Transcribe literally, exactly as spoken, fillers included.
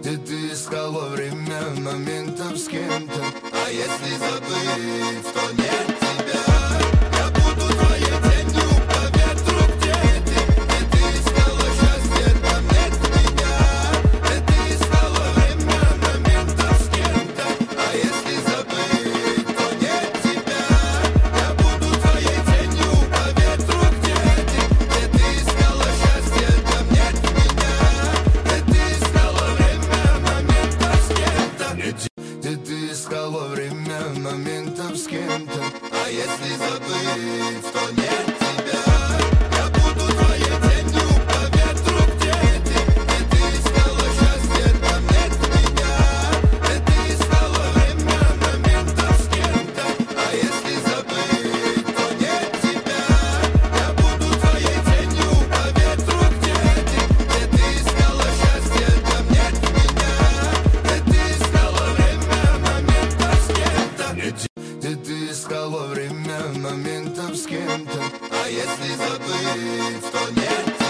Ты, ты искал во время моментов с кем-то. А если забыть, то нет тебя. Я буду твоей тенью по ветру, где ты. Где ты искала счастье, там нет меня. Где ты искала время моментов с кем-то. А если забыть, то нет тебя. Я буду твоей тенью по ветру, где ты. Где ты искала счастье, там нет меня. Где ты искала время моментов с кем-то. Где ты искала время моментов с кем-то. А если забыть, то нет тебя. Я буду твоей тенью по ветру, где ты. Где ты искала счастье, там нет меня. Где ты искала время моментов с кем-то. А если забыть, то нет тебя. Я буду твоей тенью по ветру, где ты. Где ты искала счастье, там нет меня. Где ты искала время моментов с кем-то. Где ты искала время моментов с кем-то. А если забыть, то нет.